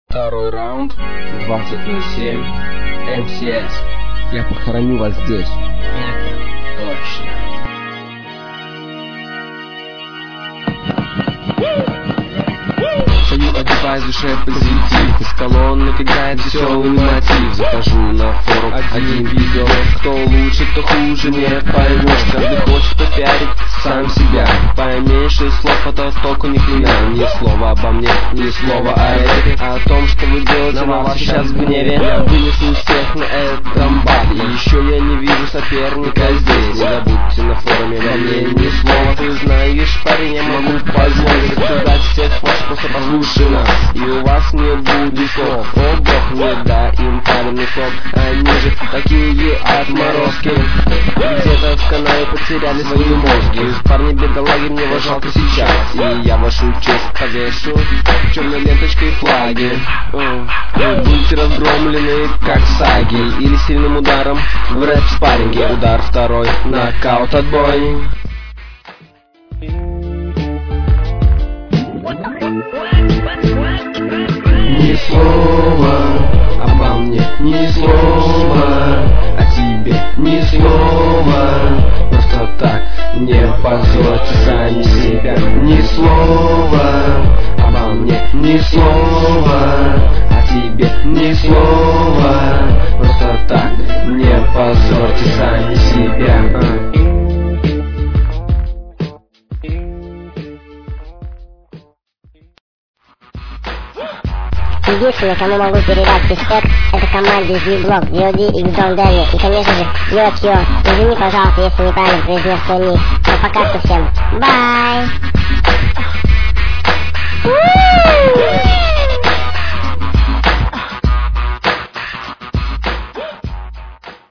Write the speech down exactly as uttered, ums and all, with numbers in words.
Второй раунд, двадцать ноль семь, эм си эс. Я похороню вас здесь. Это точно. Стою, одеваясь в душе позитив. Из колонны играет веселый мотив. Захожу на форум, один видео. Кто лучше, кто хуже, не поймешь. Каждый хочет попиарить сам себя. Поменьше слов, а то толку ни хрена. Ни слова обо мне, ни слова о этой, а о том, что вы делаете на вас сейчас в гневе. Я вынесу всех на этом батле. И еще я не вижу соперника здесь. Не забудьте на форуме во мне ни слова. Ты знаешь, парень, я могу позволить сказать всех вас, просто послушай нас, и у вас не будет слов. О бог, не дай им правильный слов. Они же такие отморозки. Где-то в канале потеряли свои мозги. Парни бедолаги, мне вас жалко сейчас. И я вашу честь повешу черной ленточкой флаги. Вы будете разгромлены как саги. Или сильным ударом в рэп-спарринге. Удар второй, нокаут, отбой. Ни слова обо мне, ни слова о тебе, ни слова. Просто так не позорьте сами себя. Ни слова обо мне, ни слова о тебе, ни слова. Просто так не позорьте сами себя. Единственное, кому могу передать респект, это команде Z-Block, ди о ди и Xdon Devil. И, конечно же, Йо Кьо. Извини, пожалуйста, если неправильно произнес твой ник. Но пока что всем бай!